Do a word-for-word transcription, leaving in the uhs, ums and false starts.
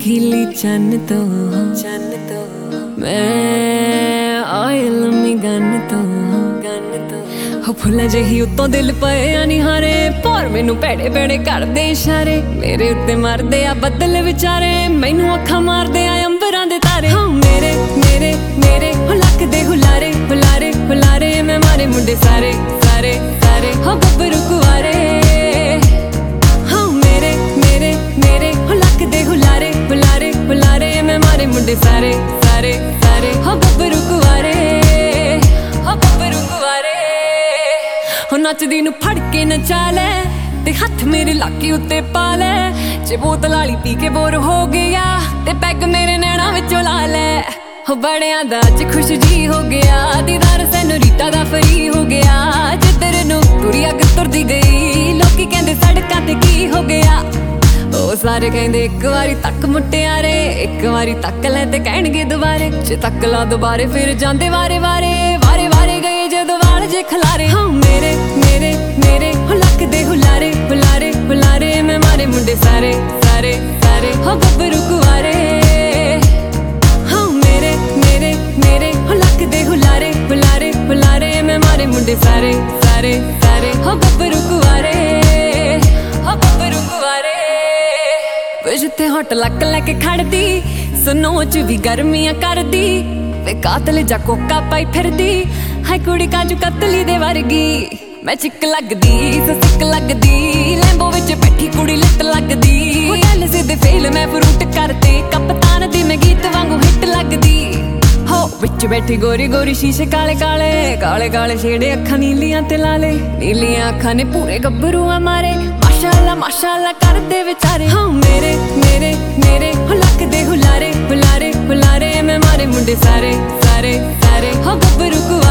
चमकीली चन्न तो चन्न तो मैं आए लम्मी गन तो गन तो हो फुल्ला जही उत्तों दिल पए निहारे पर मैनू भैड़े भैड़े करदे इशारे मेरे उत्ते मरदे आ बदल विचारे मैनू अखां मारदे आ अंबरां दे तारे हाँ मेरे मेरे मेरे हो लकदे हुलारे हुलारे हुलारे मैं मारे मुंडे सारे सारे सारे हो गब्बरू कुआरे हाँ मेरे मेरे मेरे हो लकदे हुलारे हुलारे हुलारे मैं मारे मुंडे सारे सारे सारे हो गब्बरू कुआरे हो गब्बरू कुआरे हो नचदी नू फड़ के नचा लै ते हथ मेरे लाके उत्ते पा लै जे बोतल आली पी के बोर हो गया ते पैग मेरे नैना विचों ला लै हो बड़ियां दा अज खुश जी हो गया दीदार सैनोरीटा दा फ्री हो गया जिधर नू तुरी अग तुरदी गई लोकी कहंदे सड़कां ते की हो गया ओ सारे कहंदे एक वारी तक मुटियारे एक वारी तक लै ते कहणगे दुबारे जे तक ला दुबारे फिर जांदे वारे वारे वारे वारे गए जदों वाल जे खलारे हाँ मेरे मेरे मेरे हो लकदे हुलारे हुलारे हुलारे मैं मारे मुंडे सारे सारे सारे हो गब्बरू कुआरे हाँ मेरे मेरे मेरे हो लकदे हुलारे हुलारे हुलारे मैं मारे मुंडे सारे सारे सारे हो गब्बरू कुआरे हो गब्बरू कुआरे जिथे हट लक लैके खड़दी सुनो च भी गर्मियां करदी वे कातल जा कोका पाई फिरदी हाय कुड़ी काजू कतली दे वर्गी मैं चिक लगदी सिक लगदी लैंबो विच बैठी कुड़ी लिट लगदी होटल सिद्धे फेल मैं फ्रूट करते कप्तान दी मैं गीत वांगू हिट लगदी हो विच बैठी गोरी गोरी शीशे काले काले काले काले छेड़े अखां नीलियां ते लाले नीलियां अखां ने पूरे गब्बरू आ मारे माशाअल्लाह माशाअल्लाह करदे विचारे हाँ मेरे मेरे मेरे हो लकदे हुलारे हुलारे हुलारे मैं मारे मुंडे सारे सारे सारे हो गब्बरू कुआरे